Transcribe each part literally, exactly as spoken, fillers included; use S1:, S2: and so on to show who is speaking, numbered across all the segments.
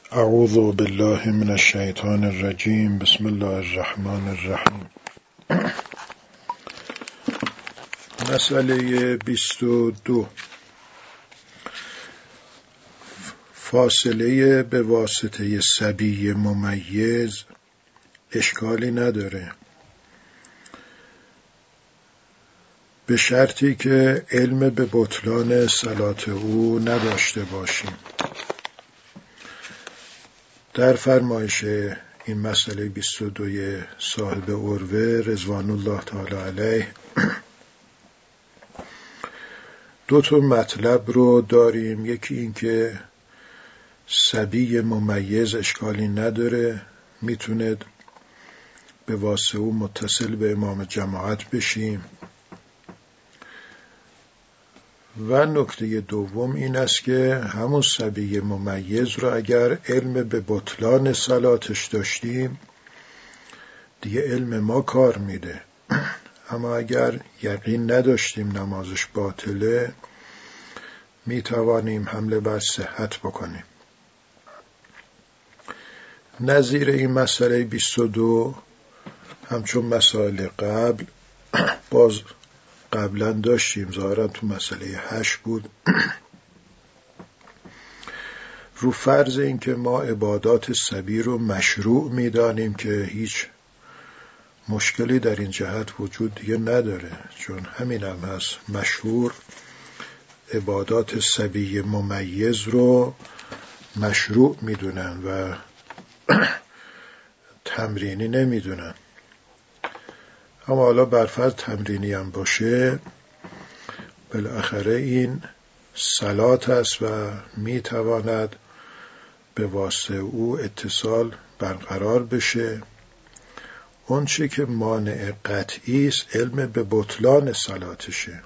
S1: اعوذ بالله من الشیطان الرجیم. بسم الله الرحمن الرحیم. مسئله بیست و دو، فاصله به واسطه صبی ممیز اشکالی نداره به شرطی که علم به بطلان صلات او نداشته باشیم. در فرمایش این مسئله بیست و دو صاحب عروه رضوان الله تعالی علیه دو تا مطلب رو داریم. یکی این که صبی ممیز اشکالی نداره، میتونه به واسطه او متصل به امام جماعت بشیم، و نکته دوم این است که همون صبی ممیز رو اگر علم به بطلان صلاتش داشتیم دیگه علم ما کار میده، اما اگر یقین نداشتیم نمازش باطله میتوانیم حمله بر صحت بکنیم. نظیر این مسئله بیست و دو همچون مسائل قبل باز قبلا داشتیم، ظاهرا تو مسئله هشت بود. رو فرض این که ما عبادات صبی رو مشروع میدانیم که هیچ مشکلی در این جهت وجود دیگه نداره، چون همین هم هست، مشهور عبادات صبی ممیز رو مشروع میدونن و تمرینی نمیدونن. اما حالا برفرض تمرینی هم باشه، بالاخره این صلات است و میتواند به واسطه او اتصال برقرار بشه. اون چی که مانع قطعی است علم به بطلان صلاتشه،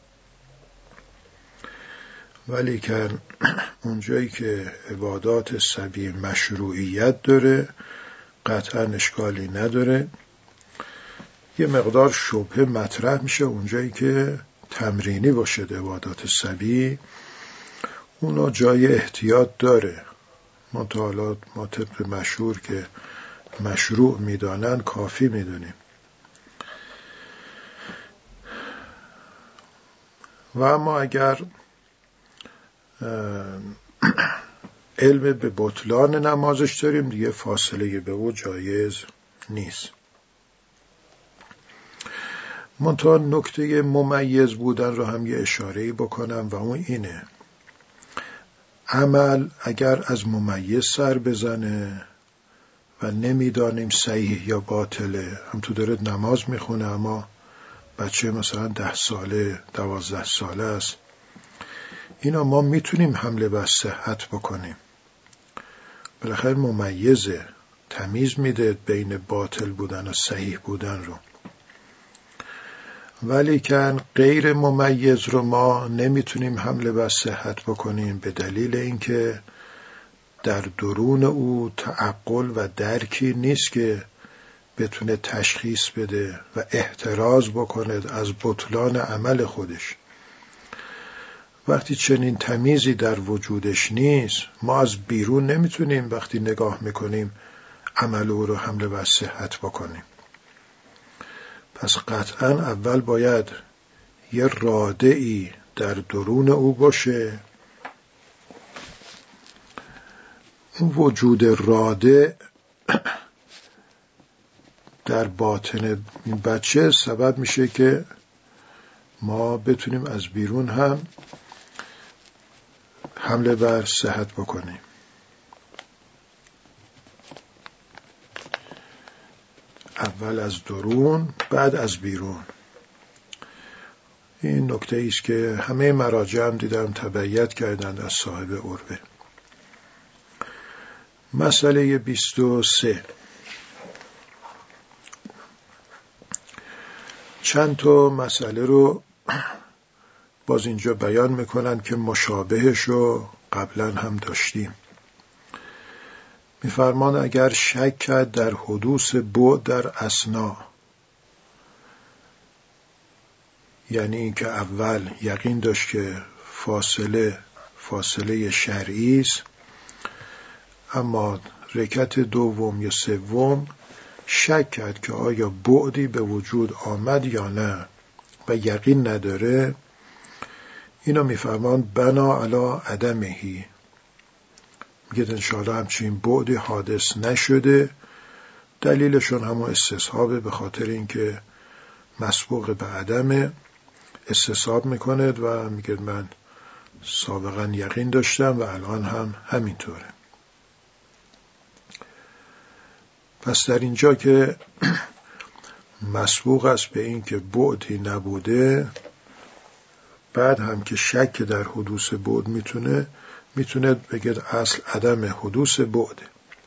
S1: ولی که اونجایی که عبادات صبی مشروعیت داره قطعا اشکالی نداره. یه مقدار شبهه مطرح میشه اونجایی که تمرینی باشه عبادات صبی، اونو جای احتیاط داره. مطالعات ما طبق مشهور که مشروع میدانن کافی میدونیم. و اما اگر علم به بطلان نمازش داریم دیگه فاصله به او جایز نیست. منتها نکته ممیز بودن رو هم یه اشاره‌ای بکنم و اون اینه: عمل اگر از ممیز سر بزنه و نمیدانیم صحیح یا باطله، هم تو داره نماز میخونه اما بچه مثلا ده ساله دوازده ساله است، اینا ما میتونیم حمله بر صحت بکنیم. بالاخره ممیزه، تمیز میده بین باطل بودن و صحیح بودن رو. ولی که غیر ممیز رو ما نمیتونیم حمله بر صحت بکنیم به دلیل اینکه در درون او تعقل و درکی نیست که بتونه تشخیص بده و احتراز بکنه از بطلان عمل خودش. وقتی چنین تمیزی در وجودش نیست ما از بیرون نمیتونیم وقتی نگاه میکنیم عمل او رو حمله بر صحت بکنیم. پس قطعا اول باید یه رادعی در درون او باشه. اون وجود راده در باطن این بچه سبب میشه که ما بتونیم از بیرون هم حمله بر صحت بکنیم. اول از درون بعد از بیرون. این نکته ایست که همه مراجع هم دیدم تبعیت کردند از صاحب عروه. مسئله بیست و سه، چند تا مسئله رو باز اینجا بیان میکنن که مشابهش رو قبلا هم داشتیم. میفرمان اگر شک کرد در حدوث بعد در اثنا، یعنی اینکه اول یقین داشت که فاصله فاصله شرعی است، اما رکعت دوم یا سوم شک کرد که آیا بعدی به وجود آمد یا نه و یقین نداره، اینو میفرمان بنا علی عدمهی، میگه انشاءالله همچین بعدی حادث نشده. دلیلشون همون استصحابه، به خاطر اینکه مسبوق به عدم استصحاب میکنه و میگه من سابقا یقین داشتم و الان هم همینطوره. پس در اینجا که مسبوق است به این که بعدی نبوده، بعد هم که شک در حدوث بعد میتونه میتونه بگه اصل عدم حدوث بعده.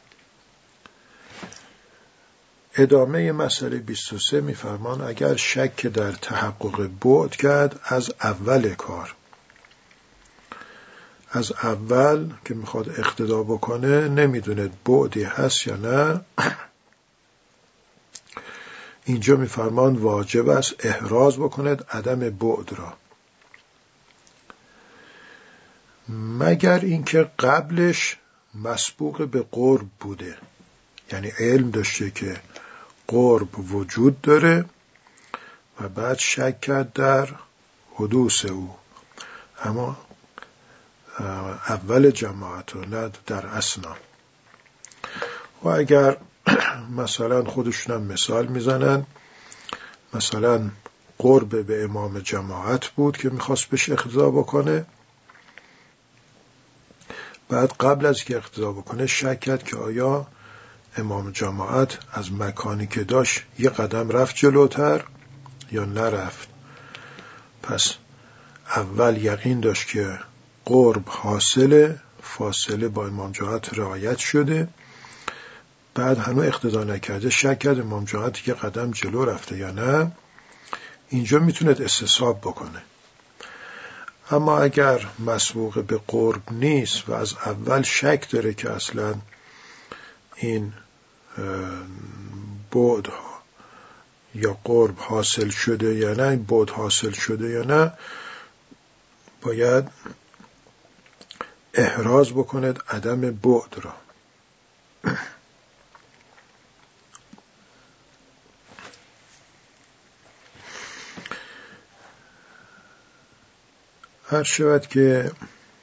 S1: ادامه مسئله بیست و سه میفرمان اگر شک در تحقق بعد کرد از اول کار، از اول که میخواد اقتدا بکنه نمیدونه بعدی هست یا نه، اینجا میفرمان واجب است احراز بکند عدم بعد را، مگر اینکه قبلش مسبوق به قرب بوده، یعنی علم داشته که قرب وجود داره و بعد شک کرد در حدوث او، اما اول جماعت و نه در اسنا. و اگر مثلا خودشون هم مثال میزنن، مثلا قرب به امام جماعت بود که میخواست بهش اقتدا بکنه، بعد قبل از که اقتدا بکنه شک کرد که آیا امام جماعت از مکانی که داشت یه قدم رفت جلوتر یا نرفت. پس اول یقین داشت که قرب حاصله، فاصله با امام جماعت رعایت شده، بعد هنوز اقتدا نکرده شک کرد امام جماعت یه قدم جلو رفته یا نه، اینجا میتونه استصحاب بکنه. اما اگر مسبوق به قرب نیست و از اول شک داره که اصلا این بعد یا قرب حاصل شده یا نه، این بعد حاصل شده یا نه، باید احراز بکند عدم بعد را. هر شود که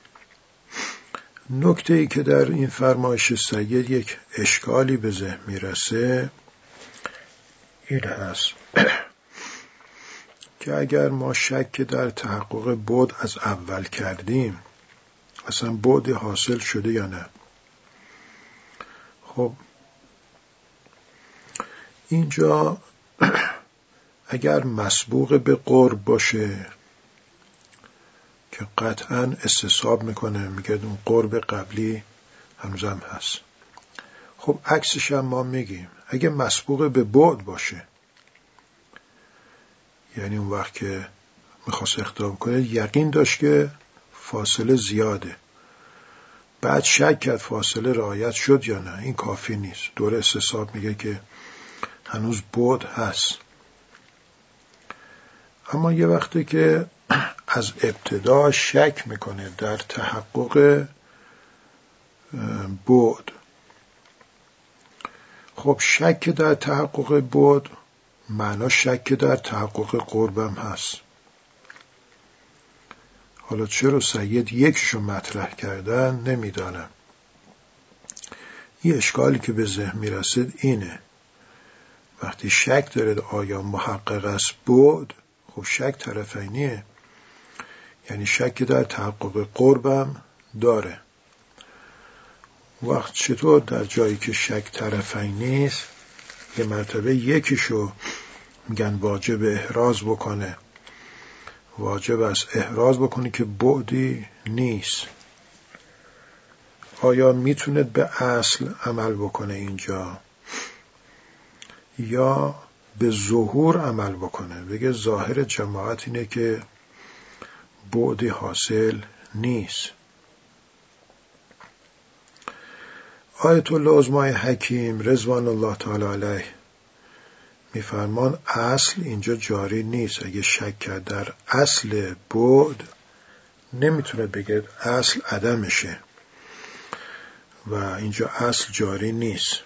S1: نکته‌ای که در این فرمایش سید یک اشکالی به ذهن میرسه این هست که اگر ما شک در تحقق بعد از اول کردیم، اصلا بعد حاصل شده یا نه. خب اینجا اگر مسبوق به قرب باشه که قطعا استصحاب میکنه، میگه اون قرب قبلی هنوزم هست. خب عکسش هم ما میگیم اگه مسبوق به بعد باشه، یعنی اون وقت که میخواست اقتدا کنه یقین داشت که فاصله زیاده، بعد شک کرد فاصله رعایت شد یا نه، این کافی نیست. دور استصحاب میگه که هنوز بعد هست. اما یه وقتی که از ابتدا شک میکنه در تحقق بعد، خب شک در تحقق بعد معنا شک در تحقق قربم هست. حالا چرا سید یکشو مطرح کردن نمیدانم. این اشکالی که به ذهن میرسد اینه، وقتی شک دارد آیا محقق است بعد، خب شک طرفینیه، یعنی شک در تحقق قربم داره. وقت چطور در جایی که شک طرفین نیست یه مرتبه یکیشو میگن واجب احراز بکنه، واجب است احراز بکنه که بعدی نیست. آیا میتونه به اصل عمل بکنه اینجا یا به ظهور عمل بکنه، بگه ظاهر جماعت اینه که بعدی حاصل نیست. آیت الله عظمای حکیم رضوان الله تعالی علیه میفرمان اصل اینجا جاری نیست. اگه شک کرد در اصل بعد نمیتونه بگه اصل عدمشه و اینجا اصل جاری نیست.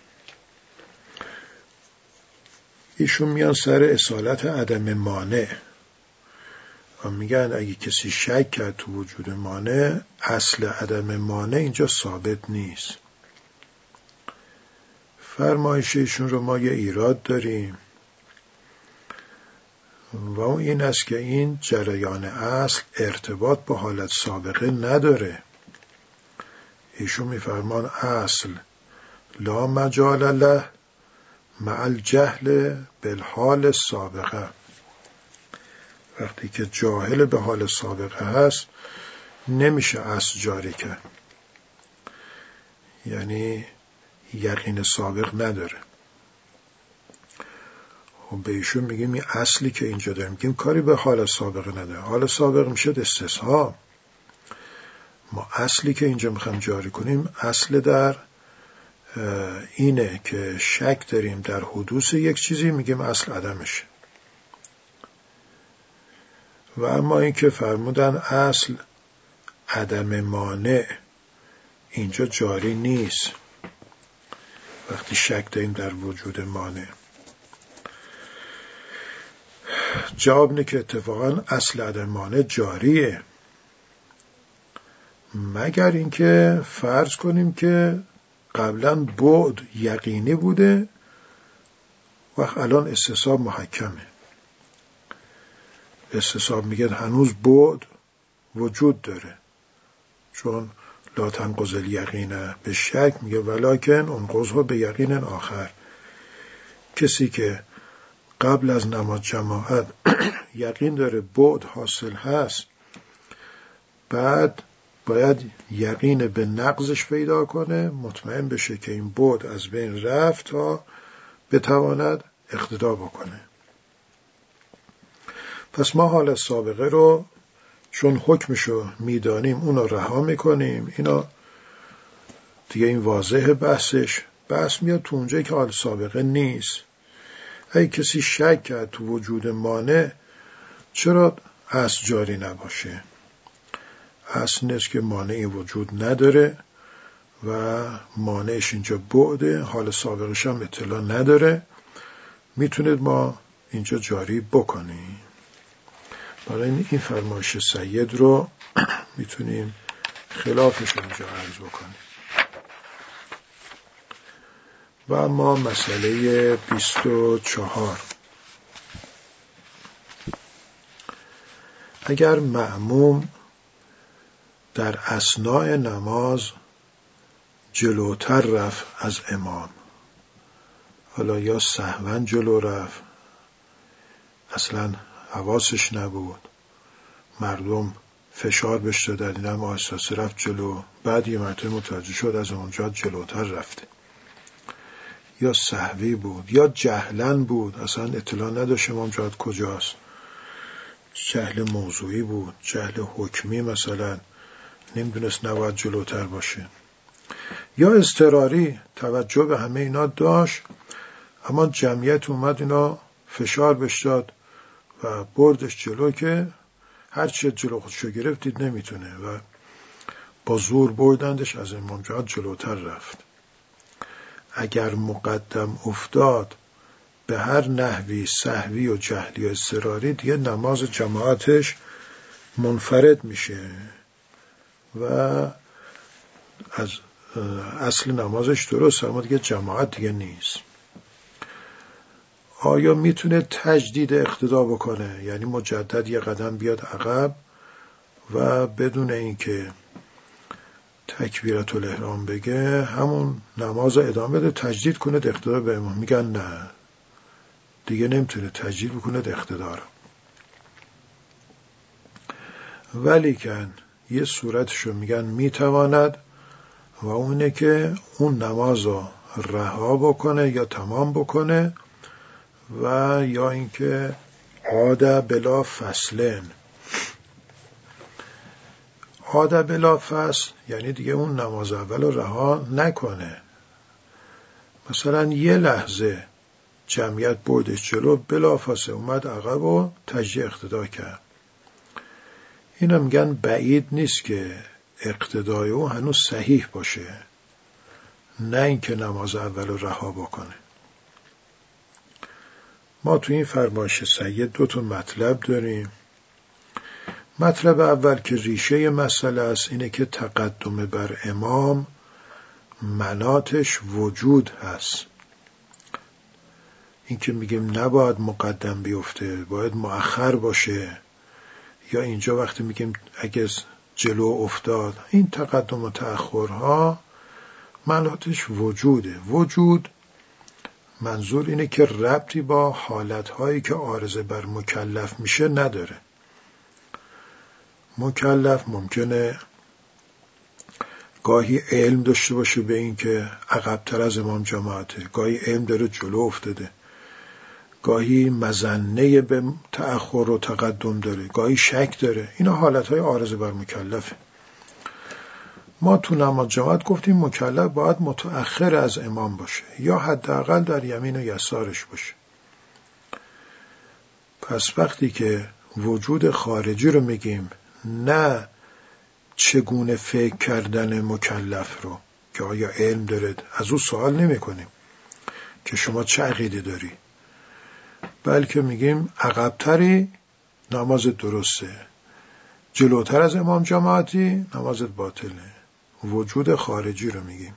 S1: ایشون میان سر اصالت عدم مانع و میگن اگه کسی شک کرد تو وجود مانع، اصل عدم مانع اینجا ثابت نیست. فرمایش ایشون رو ما یه ایراد داریم و اون این است که این جریان اصل ارتباط با حالت سابقه نداره. ایشون میفرمان اصل لا مجال له مع الجهل بالحال سابقه. وقتی که جاهل به حال سابقه هست نمیشه اصل جاری کرد، یعنی یقین سابق نداره. خب به ایشون میگیم این اصلی که اینجا داریم میگیم کاری به حال سابقه نداره. حال سابق میشه استثناء. ما اصلی که اینجا میخوایم جاری کنیم اصل در اینه که شک داریم در حدوث یک چیزی، میگیم اصل عدمشه. و اما این که فرمودن اصل عدم مانع اینجا جاری نیست وقتی شک داریم در وجود مانع. جواب اینه که اتفاقا اصل عدم مانع جاریه، مگر اینکه فرض کنیم که قبلا بعد یقینی بوده وقت الان استصحاب محکمه. استصحاب میگه هنوز بعد وجود داره، چون لا تنقض الیقین به شک میگه ولکن انقضها به یقین آخر. کسی که قبل از نماز جماعت یقین داره بعد حاصل هست، بعد باید یقین به نقضش پیدا کنه، مطمئن بشه که این بعد از بین رفت تا بتواند اقتدا بکنه. پس ما حال سابقه رو چون حکمشو میدانیم اونو رها میکنیم. اینا دیگه این واضحه بحثش. بحث میاد تو اونجایی که حال سابقه نیست. اگه کسی شک کرد تو وجود مانع، چرا اصل جاری نباشه؟ اصل نیست که مانعی وجود نداره و مانعش اینجا بعده، حال سابقش هم اطلاع نداره، میتونید ما اینجا جاری بکنیم. برای این فرمایش سید رو میتونیم خلافش اینجا عرض بکنیم. و اما مسئله بیست و چهار، اگر مأموم در اثناء نماز جلوتر رفت از امام، حالا یا سهواً جلو رفت، اصلاً حواسش نبود، مردم فشار بهش دادن، دیدم آهسته رفت جلو، بعد یه مرتبه متوجه شد از اونجا جلوتر رفته، یا سهوی بود یا جهلاً بود، اصلا اطلاع نداشت امام جهت کجاست، جهل موضوعی بود، جهل حکمی، مثلا نمیدونست نباید جلوتر باشه، یا اضطراری توجه به همه اینا داشت اما جمعیت اومد اینا فشار بهش داد و بردش جلو که هرچی جلو خودشو گرفتید نمیتونه و با زور بردندش، از امام جهت جلوتر رفت. اگر مقدم افتاد به هر نحوی سهوی و جهلی و اضطراری، دیگه نماز جماعتش منفرد میشه و از اصل نمازش درست، اما دیگه جماعت دیگه نیست. آیا میتونه تجدید اقتدا بکنه؟ یعنی مجدد یه قدم بیاد عقب و بدون اینکه تکبیرت الاحرام بگه همون نماز ادامه بده، تجدید کنه اقتدا به امام؟ میگن نه، دیگه نمیتونه تجدید بکنه اقتدا رو. ولیکن یه صورتشو میگن میتواند و اونه که اون نماز رو رها بکنه یا تمام بکنه، و یا اینکه عاد بلا فصلن. عاد بلا فصل یعنی دیگه اون نماز اول رو رها نکنه. مثلا یه لحظه جمعیت بردش جلو، بلا فاصله اومد عقب و تجدید اقتدا کرد. اینا میگن بعید نیست که اقتدای او هنوز صحیح باشه، نه اینکه نماز اول رو رها بکنه. ما تو این فرمایش سید دو تا مطلب داریم. مطلب اول که ریشه مسئله است اینه که تقدم بر امام مناتش وجود هست. این که میگیم نباید مقدم بیفته، باید مؤخر باشه، یا اینجا وقتی میگیم اگه جلو افتاد، این تقدم و تأخرها مناتش وجوده. وجود منظور اینه که ربطی با حالتهایی که عارضه بر مکلف میشه نداره. مکلف ممکنه گاهی علم داشته باشه به این که عقب‌تر از امام جماعته، گاهی علم داره جلو افتاده، گاهی مظنه به تأخر و تقدم داره، گاهی شک داره. اینا حالتهای عارضه بر مکلفه. ما تو نماز جماعت گفتیم مکلف باید متأخر از امام باشه یا حداقل در یمین و یسارش باشه. پس وقتی که وجود خارجی رو میگیم، نه چگونه فکر کردن مکلف رو که آیا علم دارد، از او سوال نمی کنیم که شما چه عقیده داری، بلکه میگیم عقبتری نماز درسته، جلوتر از امام جماعتی نمازت باطله. وجود خارجی رو میگیم.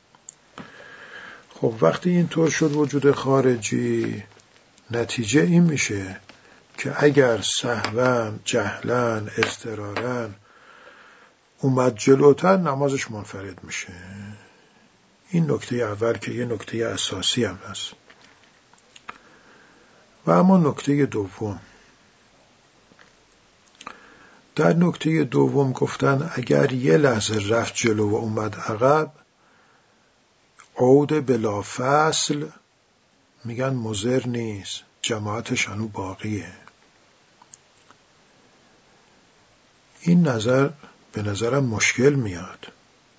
S1: خب وقتی اینطور شد وجود خارجی، نتیجه این میشه که اگر سهواً، جهلاً، اضطراراً اومد جلوتر، نمازش منفرد میشه. این نکته اول که یه نکته اساسی هم هست. و اما نکته دوم، در نکته دوم گفتن اگر یه لحظه رفت جلو و اومد عقب، عود بلا فصل، میگن مضر نیست، جماعتش هنو باقیه. این نظر به نظرم مشکل میاد.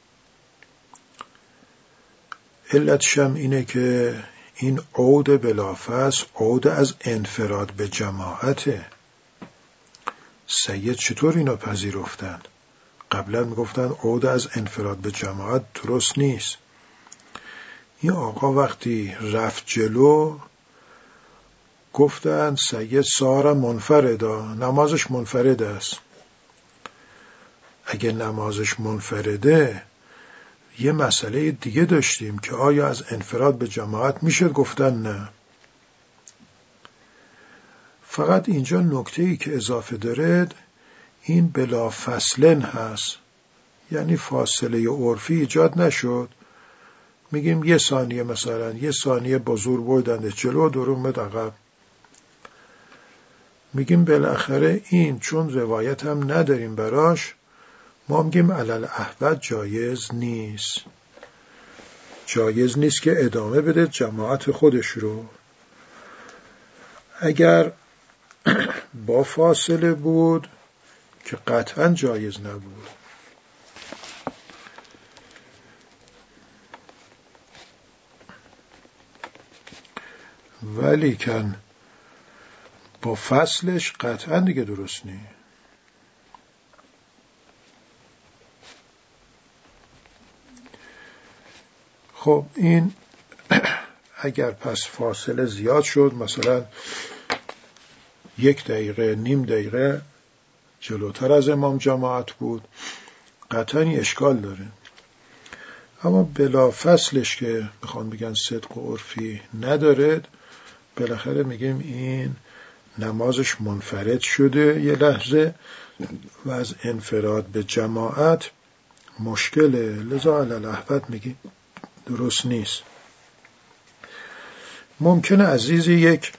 S1: علتش هم اینه که این عود بلا فصل عود از انفراد به جماعته. سید چطور اینو پذیرفتن؟ قبلا میگفتن عود از انفراد به جماعت درست نیست. این آقا وقتی رفت جلو گفتن سید سار منفردا، نمازش منفرد است. اگه نمازش منفرده، یه مسئله دیگه داشتیم که آیا از انفراد به جماعت میشه؟ گفتن نه. فقط اینجا نکته‌ای که اضافه دارد این بلا فصلن هست، یعنی فاصله عرفی ایجاد نشد. میگیم یه ثانیه، مثلا یه ثانیه با زور بردند جلو، دور اومد عقب. میگیم بالاخره این چون روایت هم نداریم براش، ما میگیم علل احوت جایز نیست. جایز نیست که ادامه بده جماعت خودش رو. اگر با فاصله بود که قطعا جایز نبود. ولی کن با فصلش قطعا دیگه درست نیست. خب این اگر پس فاصله زیاد شد، مثلا یک دقیقه، نیم دقیقه جلوتر از امام جماعت بود، قطعا اشکال داره. اما بلا فصلش که بخوان بگن صدق و عرفی نداره، بالاخره میگیم این نمازش منفرد شده یه لحظه و از انفراد به جماعت مشکله. لذا علی الاحوط میگیم درست نیست. ممکنه عزیزی یک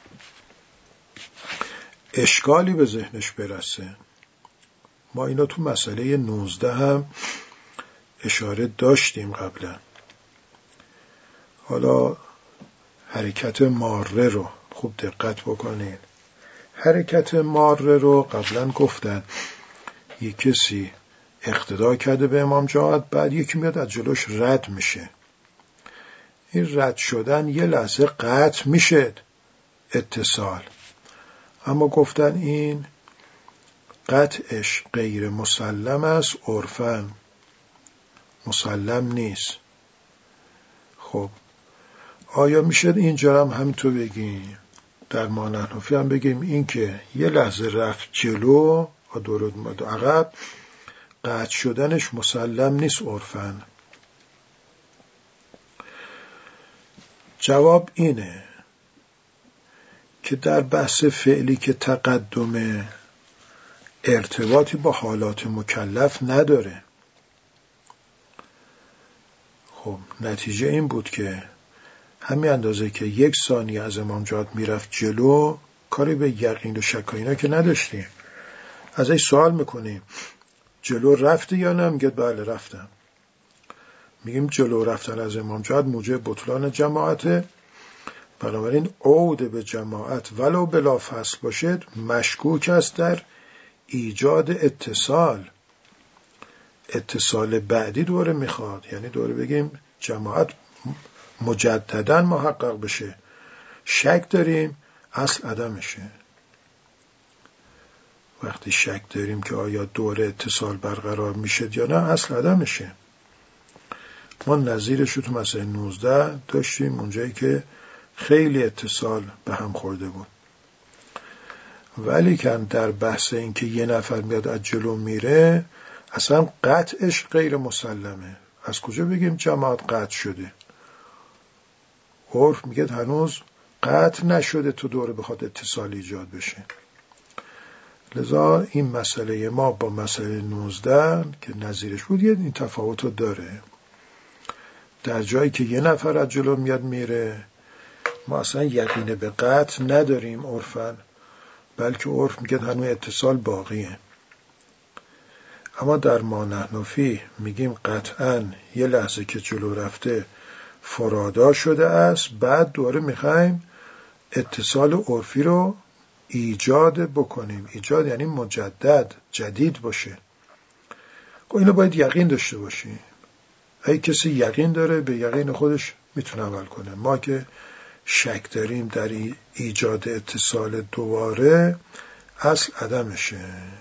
S1: اشکالی به ذهنش برسه. ما اینا تو مسئله نوزده هم اشاره داشتیم قبلا. حالا حرکت ماره رو خوب دقت بکنین. حرکت ماره رو قبلا گفتن یک کسی اقتدا کرده به امام جماعت، بعد یکی میاد از جلوش رد میشه. این رد شدن یه لحظه قطع میشه اتصال، اما گفتن این قطعش غیر مسلم است، عرفاً مسلم نیست. خب آیا میشه اینجا هم همینطور بگیم؟ در ما نحنفی هم بگیم این که یه لحظه رفت جلو و دورت اومد عقب، قطع شدنش مسلم نیست عرفاً. جواب اینه که در بحث فعلی که تقدم ارتباطی با حالات مکلف نداره. خب نتیجه این بود که همین اندازه که یک ثانیه از امام جاد میرفت جلو، کاری به یقین و شک اینا که نداشتیم. ازش سوال میکنیم جلو رفته یا نه؟ میگه بله رفتم. میگیم جلو رفتن از امام جاد موجب بطلان جماعته، بنابراین عود به جماعت ولو بلا فصل باشد مشکوک است در ایجاد اتصال. اتصال بعدی دوره میخواد، یعنی دوره بگیم جماعت مجددا محقق بشه. شک داریم اصل عدمشه. وقتی شک داریم که آیا دوره اتصال برقرار میشه یا نه، اصل عدمشه. ما نظیرش رو تو مسئله نوزده داشتیم، اونجایی که خیلی اتصال به هم خورده بود. ولی که در بحث این که یه نفر میاد از جلو میره، اصلا قطعش غیر مسلمه. از کجا بگیم جماعت قطع شده؟ عرف میگه هنوز قطع نشده تو دوره بخواد اتصال ایجاد بشه. لذا این مسئله ما با مسئله نوزده که نظیرش بود یه این تفاوت رو داره. در جایی که یه نفر از جلو میاد میره، ما اصلا یقین به قطع نداریم عرفاً، بلکه عرف میگه هنوز اتصال باقیه. اما در ما نحنفی میگیم قطعاً یه لحظه که جلو رفته فرادا شده است، بعد دوره میخوایم اتصال عرفی رو ایجاد بکنیم. ایجاد یعنی مجدد، جدید باشه. خب اینو باید یقین داشته باشیم. اگه کسی یقین داره به یقین خودش میتونه عمل کنه. ما که شک داریم در ایجاد اتصال دوباره، اصل عدمشه.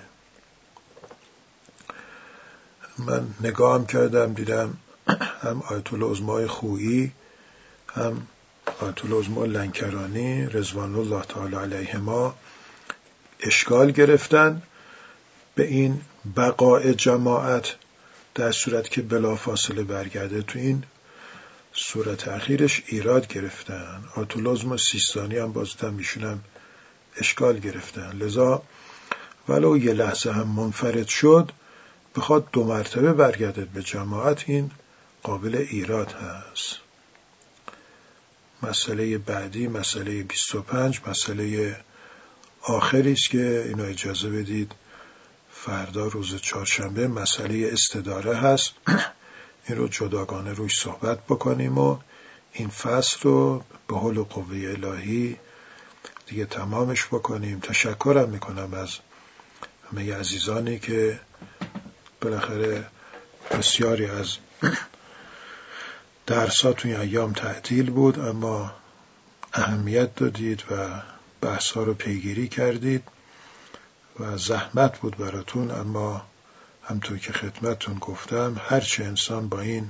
S1: من نگاهم کردم دیدم هم آیت العظمای خویی هم آیت العظمای لنکرانی رضوان الله تعالی علیهما اشکال گرفتن به این بقاء جماعت در صورت که بلافاصله برگرده. تو این صورت اخیرش ایراد گرفتن. آیت العظمای سیستانی هم بازدم میشونم اشکال گرفتن. لذا ولو یه لحظه هم منفرد شد بخواد دو مرتبه برگرده به جماعت، این قابل ایراد هست. مسئله بعدی مسئله بیست و پنج، مسئله آخری است که اینو اجازه بدید فردا روز چهارشنبه مسئله استداره هست. این رو جداگانه روش صحبت بکنیم و این فصل رو به حول قوه الهی دیگه تمامش بکنیم. تشکرم میکنم از همه عزیزانی که بالاخره بسیاری از درسات این ایام تعطیل بود اما اهمیت دادید و بحث ها رو پیگیری کردید و زحمت بود براتون. اما همطور که خدمتتون گفتم هرچه انسان با این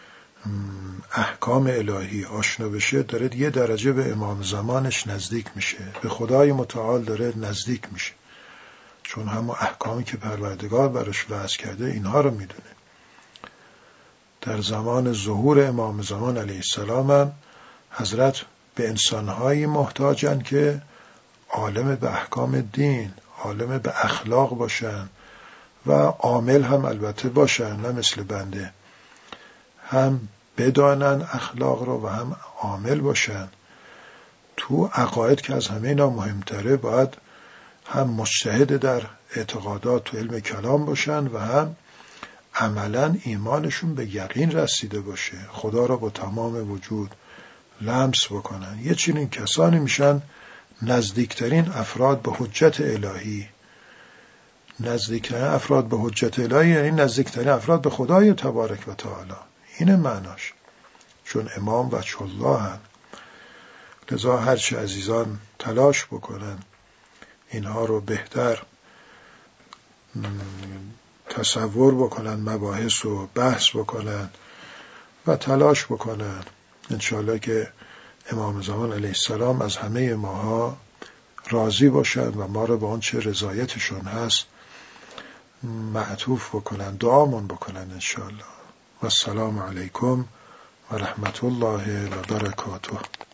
S1: احکام الهی آشنا بشه داره یه درجه به امام زمانش نزدیک میشه، به خدای متعال داره نزدیک میشه، چون همون احکامی که پروردگار براش وضع کرده اینها رو میدونه. در زمان ظهور امام زمان علیه السلام هم حضرت به انسانهایی محتاجن که عالم به احکام دین، عالم به اخلاق باشن و عامل هم البته باشن، نه مثل بنده، هم بدانن اخلاق رو و هم عامل باشن. تو عقاید که از همه اینا مهمتره باید هم مجتهد در اعتقادات تو علم کلام باشن و هم عملا ایمانشون به یقین رسیده باشه، خدا را با تمام وجود لمس بکنن. یه چنین کسانی میشن نزدیکترین افراد به حجت الهی. نزدیکترین افراد به حجت الهی یعنی نزدیکترین افراد به خدای تبارک و تعالی. اینه معناش، چون امام وجه الله هم. لذا هرچه عزیزان تلاش بکنن اینها رو بهتر تصور بکنن، مباحث رو بحث بکنن و تلاش بکنن انشاءالله که امام زمان علیه السلام از همه ماها راضی باشند و ما رو به آنچه رضایتشون هست معطوف بکنن، دعامون بکنن انشاءالله. و السلام علیکم و رحمت الله و برکاته.